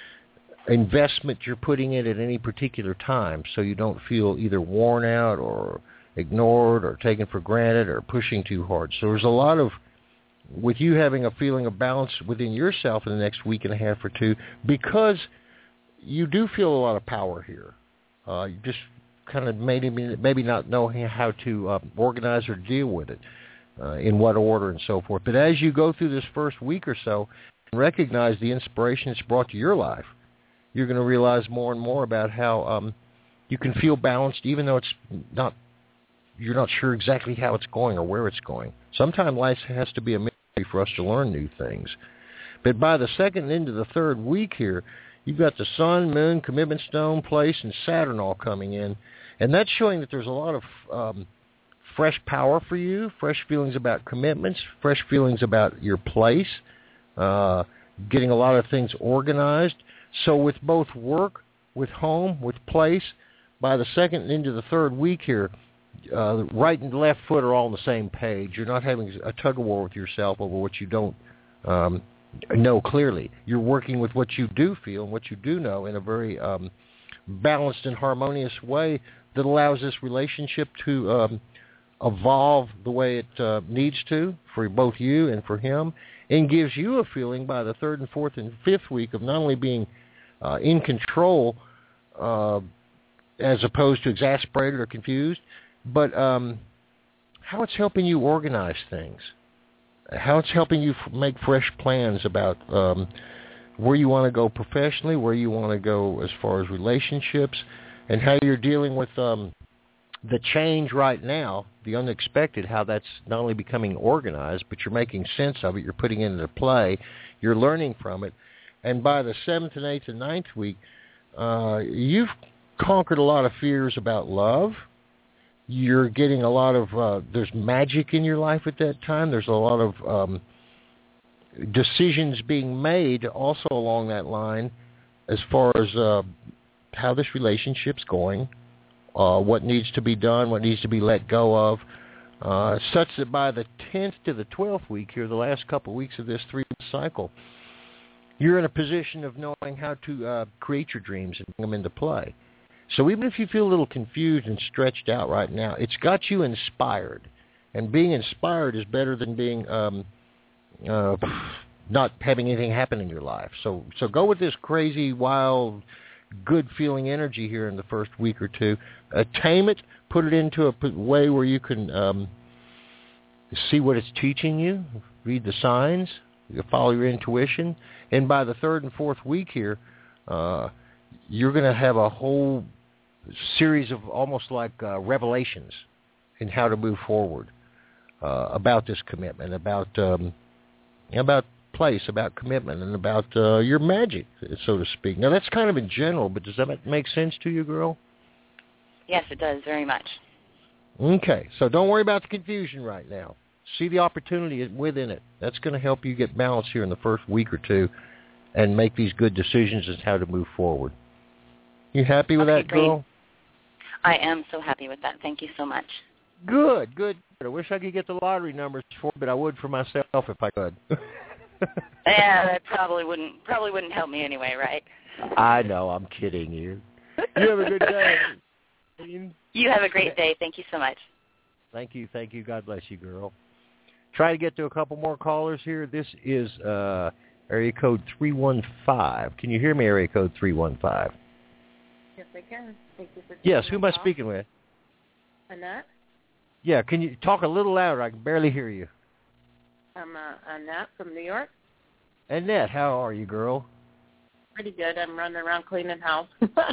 investment you're putting in at any particular time, so you don't feel either worn out or ignored or taken for granted or pushing too hard. So there's a lot of, with you having a feeling of balance within yourself in the next week and a half or two, because you do feel a lot of power here. Uh, you just kind of maybe maybe not know how to uh, organize or deal with it, uh, in what order and so forth. But as you go through this first week or so and recognize the inspiration it's brought to your life, you're going to realize more and more about how um, you can feel balanced even though it's not, you're not sure exactly how it's going or where it's going. Sometimes life has to be a mystery for us to learn new things. But by the second into the third week here, you've got the sun, moon, commitment stone, place, and Saturn all coming in. And that's showing that there's a lot of um, fresh power for you, fresh feelings about commitments, fresh feelings about your place, uh, getting a lot of things organized. So with both work, with home, with place, by the second into the third week here, uh, the right and left foot are all on the same page. You're not having a tug-of-war with yourself over what you don't um, know clearly. You're working with what you do feel and what you do know in a very um, balanced and harmonious way that allows this relationship to um, evolve the way it uh, needs to for both you and for him, and gives you a feeling by the third and fourth and fifth week of not only being uh, in control uh, as opposed to exasperated or confused, but um, how it's helping you organize things, how it's helping you f- make fresh plans about um, where you want to go professionally, where you want to go as far as relationships, and how you're dealing with um, the change right now, the unexpected, how that's not only becoming organized, but you're making sense of it, you're putting it into play, you're learning from it. And by the seventh and eighth and ninth week, uh, you've conquered a lot of fears about love. You're getting a lot of, uh, there's magic in your life at that time. There's a lot of um, decisions being made also along that line as far as uh, how this relationship's going, uh, what needs to be done, what needs to be let go of, uh, such that by the tenth to the twelfth week here, the last couple of weeks of this three-month cycle, you're in a position of knowing how to uh, create your dreams and bring them into play. So even if you feel a little confused and stretched out right now, it's got you inspired. And being inspired is better than being um, uh, not having anything happen in your life. So so go with this crazy, wild, good-feeling energy here in the first week or two. Uh, tame it, put it into a p- way where you can um, see what it's teaching you, read the signs, you follow your intuition. And by the third and fourth week here, uh, you're going to have a whole series of almost like uh, revelations in how to move forward uh, about this commitment, about um, about place, about commitment, and about uh, your magic, so to speak. Now, that's kind of in general, but does that make sense to you, girl? Yes, it does, very much. Okay, so don't worry about the confusion right now. See the opportunity within it. That's going to help you get balance here in the first week or two and make these good decisions as how to move forward. You happy with okay, that, girl? Great. I am so happy with that. Thank you so much. Good, good. I wish I could get the lottery numbers for it, but I would for myself if I could. Yeah, that probably wouldn't probably wouldn't help me anyway, right? I know, I'm kidding you. You have a good day. You have a great day. Thank you so much. Thank you, thank you. God bless you, girl. Try to get to a couple more callers here. This is uh, area code three one five. Can you hear me, area code three one five? Yes, I can. Thank you for Yes, who am I call. speaking with? Annette. Yeah, can you talk a little louder? I can barely hear you. I'm uh, Annette from New York. Annette, how are you, girl? Pretty good. I'm running around cleaning house.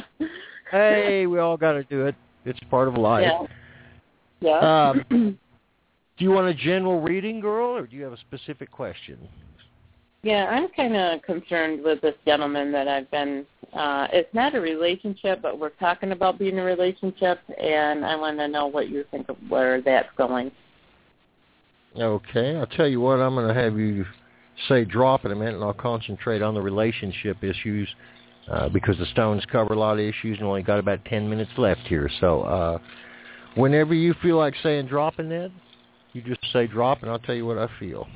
Hey, we all got to do it. It's part of life. Yeah. Yeah. Um, do you want a general reading, girl, or do you have a specific question? Yeah, I'm kind of concerned with this gentleman that I've been, uh, it's not a relationship, but we're talking about being a relationship, and I want to know what you think of where that's going. Okay, I'll tell you what, I'm going to have you say drop in a minute, and I'll concentrate on the relationship issues uh, because the stones cover a lot of issues and only got about ten minutes left here. So uh, whenever you feel like saying drop in that, you just say drop, and I'll tell you what I feel.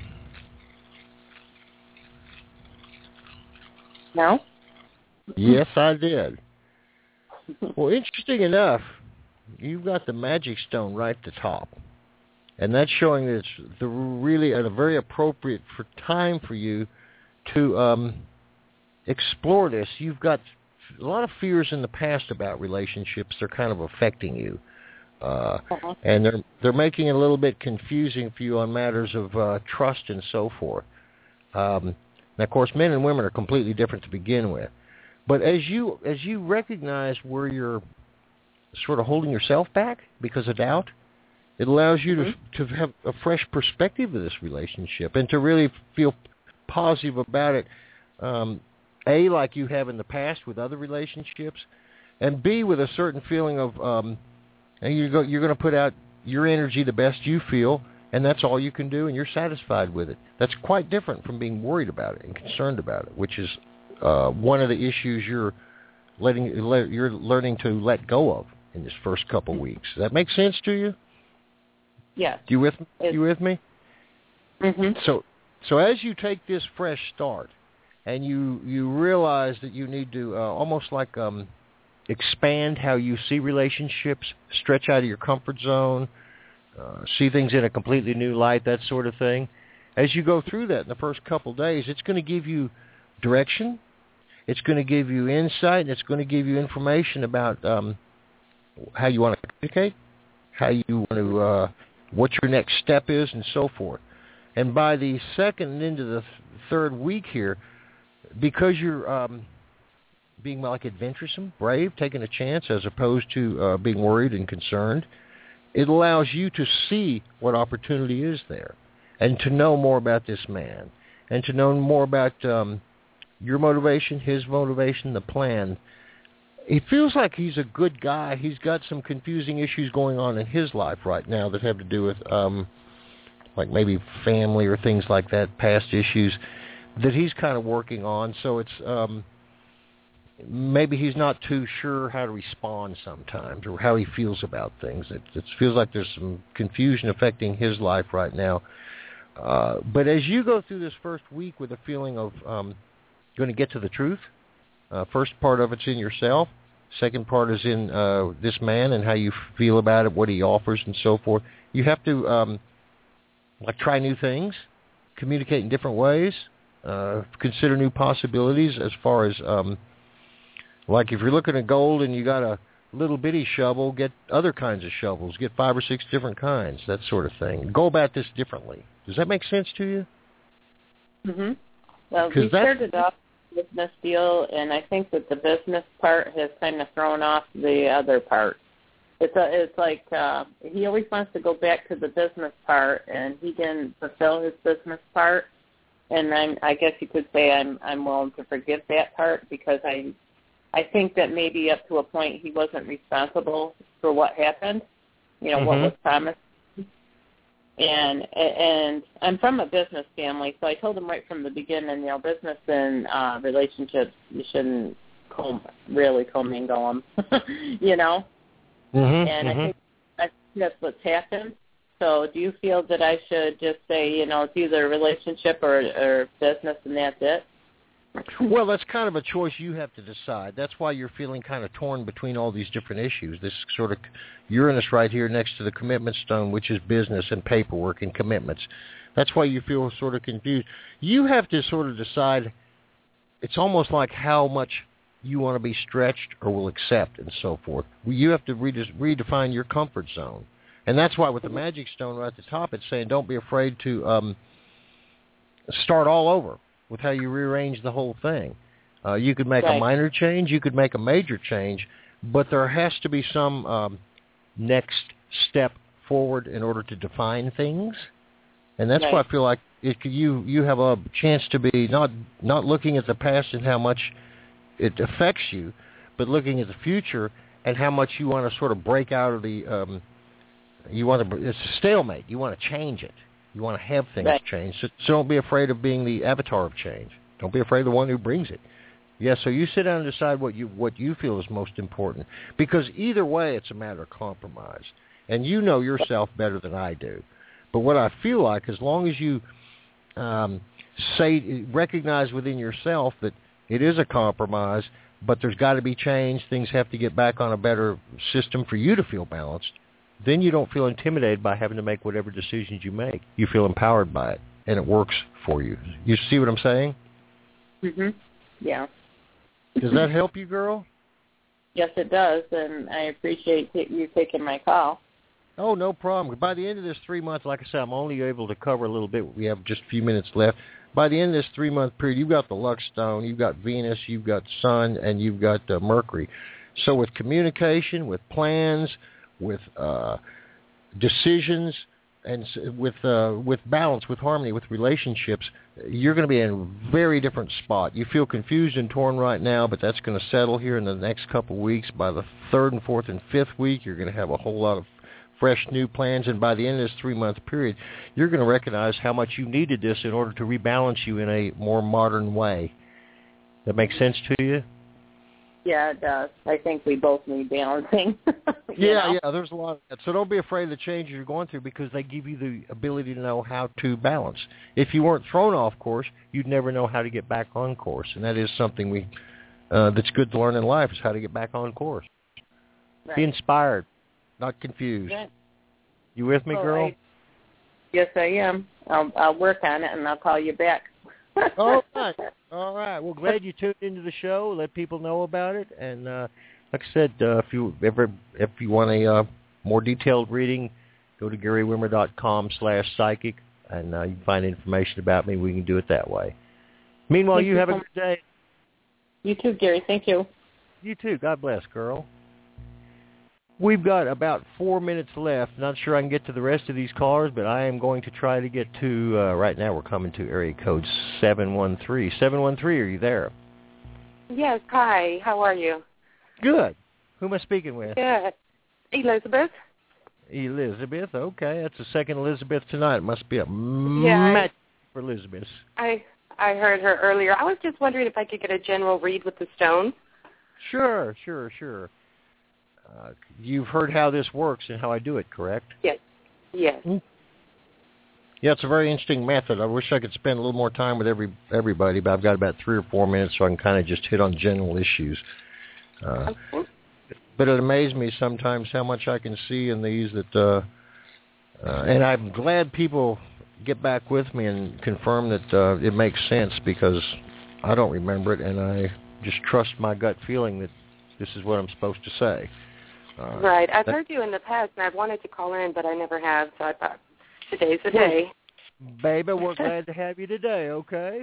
No? Yes, I did. Well, interesting enough, you've got the magic stone right at the top. And that's showing that it's the really at a very appropriate for time for you to um, explore this. You've got a lot of fears in the past about relationships. They're kind of affecting you. Uh, uh-huh. And they're they're making it a little bit confusing for you on matters of uh, trust and so forth. Um, and, of course, men and women are completely different to begin with. But as you as you recognize where you're sort of holding yourself back because of doubt, it allows you mm-hmm. to to have a fresh perspective of this relationship and to really feel positive about it, um, A, like you have in the past with other relationships, and B, with a certain feeling of um, you're, go, you're going to put out your energy the best you feel, and that's all you can do, and you're satisfied with it. That's quite different from being worried about it and concerned about it, which is uh, one of the issues you're letting you're learning to let go of in this first couple of weeks. Does that make sense to you? Yes. You with you with me? Mm-hmm. So, so as you take this fresh start, and you you realize that you need to uh, almost like um, expand how you see relationships, stretch out of your comfort zone, uh, see things in a completely new light, that sort of thing. As you go through that in the first couple of days, it's going to give you direction, it's going to give you insight, and it's going to give you information about um, how you want to communicate, how you want to, uh, what your next step is, and so forth. And by the second into the third week here, because you're um, being like adventuresome, brave, taking a chance as opposed to uh, being worried and concerned, it allows you to see what opportunity is there and to know more about this man and to know more about um, your motivation, his motivation, the plan. It feels like he's a good guy. He's got some confusing issues going on in his life right now that have to do with um, like maybe family or things like that, past issues that he's kind of working on. So it's um, maybe he's not too sure how to respond sometimes or how he feels about things. It, it feels like there's some confusion affecting his life right now. Uh, but as you go through this first week with a feeling of um, going to get to the truth, uh, first part of it's in yourself. Second part is in uh, this man and how you feel about it, what he offers, and so forth. You have to um, like try new things, communicate in different ways, uh, consider new possibilities as far as um, like if you're looking at gold and you got a little bitty shovel, get other kinds of shovels, get five or six different kinds, that sort of thing. Go about this differently. Does that make sense to you? Mhm. Well, we started off with this deal, and I think that the business part has kind of thrown off the other part. It's a, it's like uh, he always wants to go back to the business part, and he didn't fulfill his business part. And I'm, I guess you could say I'm I'm willing to forgive that part because I I think that maybe up to a point he wasn't responsible for what happened, you know, mm-hmm. what was promised. And and I'm from a business family, so I told him right from the beginning, you know, business and uh, relationships, you shouldn't com- really commingle them, you know. Mm-hmm, and mm-hmm. I think I think that's what's happened. So do you feel that I should just say, you know, it's either a relationship or, or business and that's it? Well, that's kind of a choice you have to decide. That's why you're feeling kind of torn between all these different issues. This sort of Uranus right here next to the commitment stone, which is business and paperwork and commitments. That's why you feel sort of confused. You have to sort of decide, it's almost like how much you want to be stretched or will accept and so forth. You have to redefine your comfort zone. And that's why with the magic stone right at the top, it's saying don't be afraid to um, start all over with how you rearrange the whole thing. Uh, you could make right. a minor change, you could make a major change, but there has to be some um, next step forward in order to define things. And that's right. why I feel like it, you you have a chance to be not not looking at the past and how much it affects you, but looking at the future and how much you want to sort of break out of the, um, you want to, it's a stalemate. You want to change it. You want to have things right. change. So, so don't be afraid of being the avatar of change. Don't be afraid of the one who brings it. Yeah, so you sit down and decide what you what you feel is most important. Because either way, it's a matter of compromise. And you know yourself better than I do. But what I feel like, as long as you um, say, recognize within yourself that it is a compromise, but there's got to be change, things have to get back on a better system for you to feel balanced, then you don't feel intimidated by having to make whatever decisions you make. You feel empowered by it, and it works for you. You see what I'm saying? Mhm. Yeah. Does that help you, girl? Yes, it does, and I appreciate you taking my call. Oh, no problem. By the end of this three months, like I said, I'm only able to cover a little bit. We have just a few minutes left. By the end of this three-month period, you've got the Lux Stone, you've got Venus, you've got Sun, and you've got uh, Mercury. So with communication, with plans, with uh, decisions, and with uh, with balance, with harmony, with relationships, you're going to be in a very different spot. You feel confused and torn right now, but that's going to settle here in the next couple of weeks. By the third and fourth and fifth week, you're going to have a whole lot of fresh new plans, and by the end of this three-month period, you're going to recognize how much you needed this in order to rebalance you in a more modern way. That makes sense to you? Yeah, it does. I think we both need balancing. yeah, know? yeah, there's a lot of that. So don't be afraid of the changes you're going through because they give you the ability to know how to balance. If you weren't thrown off course, you'd never know how to get back on course, and that is something we uh, that's good to learn in life is how to get back on course. Right. Be inspired, not confused. Right. You with me, All girl? right. Yes, I am. I'll, I'll work on it, and I'll call you back. All right. All right. Well, glad you tuned into the show. Let people know about it. And uh, like I said, uh, if you ever, if you want a uh, more detailed reading, go to Gary Wimmer dot com slash psychic, and uh, you can find information about me. We can do it that way. Meanwhile, Thank you, you have so a good day. You too, Gary. Thank you. You too. God bless, girl. We've got about four minutes left. Not sure I can get to the rest of these callers, but I am going to try to get to, uh, right now we're coming to area code seven one three. seven one three, are you there? Yes, hi. How are you? Good. Who am I speaking with? Good. Elizabeth? Elizabeth, okay. That's the second Elizabeth tonight. It must be a Yeah, match for Elizabeth. I I heard her earlier. I was just wondering if I could get a general read with the stone. Sure, sure, sure. Uh, you've heard how this works and how I do it, correct? Yes. Yes. Mm. Yeah, it's a very interesting method. I wish I could spend a little more time with every everybody, but I've got about three or four minutes, so I can kind of just hit on general issues. Uh, okay. But it amazes me sometimes how much I can see in these that, uh, uh, and I'm glad people get back with me and confirm that uh, it makes sense, because I don't remember it, and I just trust my gut feeling that this is what I'm supposed to say. Uh, right. I've that, heard you in the past, and I've wanted to call in, but I never have, so I thought today's the day. Baby, we're glad to have you today, okay?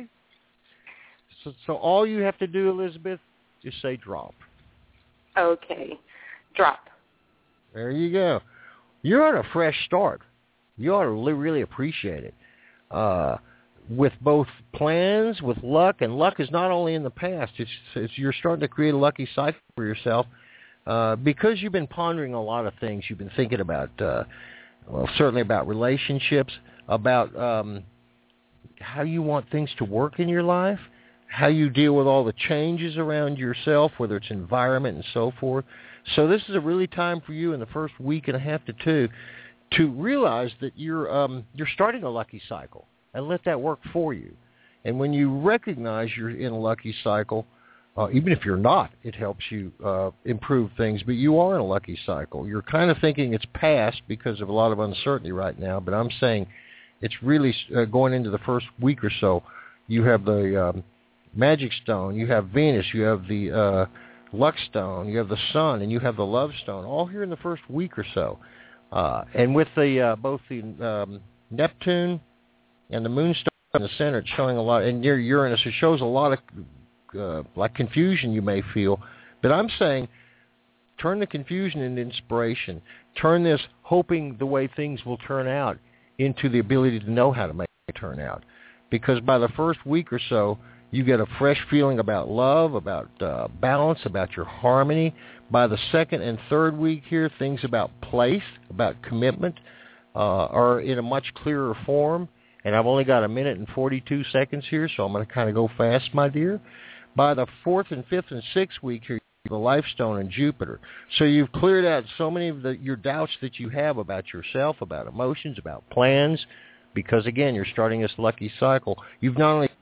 So, so all you have to do, Elizabeth, is say drop. Okay. Drop. There you go. You're on a fresh start. You ought to really appreciate it. Uh, with both plans, with luck, and luck is not only in the past. It's, it's you're starting to create a lucky cycle for yourself uh, because you've been pondering a lot of things. You've been thinking about, uh, well, certainly about relationships, about um, how you want things to work in your life, how you deal with all the changes around yourself, whether it's environment and so forth. So this is a really time for you in the first week and a half to two to realize that you're um, you're starting a lucky cycle, and let that work for you. And when you recognize you're in a lucky cycle, uh, even if you're not, it helps you uh, improve things. But you are in a lucky cycle. You're kind of thinking it's past because of a lot of uncertainty right now, but I'm saying it's really uh, going into the first week or so. You have the um, Magic Stone, you have Venus, you have the uh, Luck Stone, you have the Sun, and you have the Love Stone, all here in the first week or so. Uh, and with the uh, both the um, Neptune and the Moonstone in the center, it's showing a lot, and near Uranus, it shows a lot of uh, like confusion you may feel. But I'm saying turn the confusion into inspiration. Turn this hoping the way things will turn out into the ability to know how to make it turn out. Because by the first week or so, you get a fresh feeling about love, about uh, balance, about your harmony. By the second and third week here, things about place, about commitment, uh, are in a much clearer form. And I've only got a minute and forty-two seconds here, so I'm going to kind of go fast, my dear. By the fourth and fifth and sixth week here, you have the Life Stone and Jupiter. So you've cleared out so many of the, your doubts that you have about yourself, about emotions, about plans, because, again, you're starting this lucky cycle. You've not only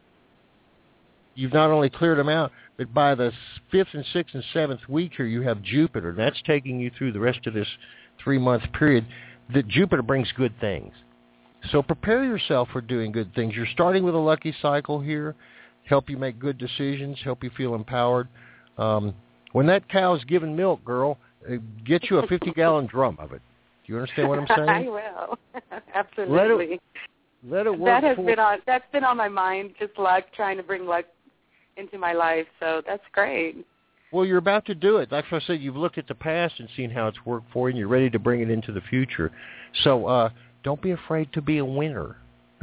You've not only cleared them out, but by the fifth and sixth and seventh week here, you have Jupiter. And that's taking you through the rest of this three-month period that Jupiter brings good things. So prepare yourself for doing good things. You're starting with a lucky cycle here, help you make good decisions, help you feel empowered. Um, when that cow's giving milk, girl, get you a fifty-gallon drum of it. Do you understand what I'm saying? I will. Absolutely. Let it, let it work. That has for been on. That's been on my mind. Just luck, trying to bring luck into my life, so that's great. Well, you're about to do it. Like I said, you've looked at the past and seen how it's worked for you, and you're ready to bring it into the future. So uh, don't be afraid to be a winner,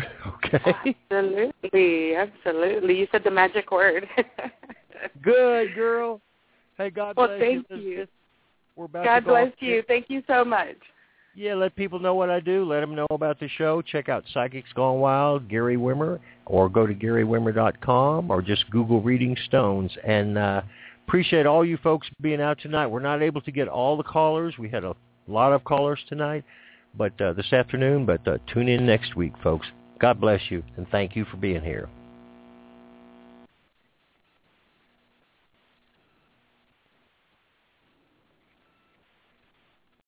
okay? Absolutely, absolutely. You said the magic word. Good, girl. Hey, God well, bless thank you. you. We're about God to go bless off. you. Thank you so much. Yeah, let people know what I do. Let them know about the show. Check out Psychics Gone Wild, Gary Wimmer, or go to Gary Wimmer dot com, or just Google Reading Stones. And uh, appreciate all you folks being out tonight. We're not able to get all the callers. We had a lot of callers tonight, but uh, this afternoon. But uh, tune in next week, folks. God bless you, and thank you for being here.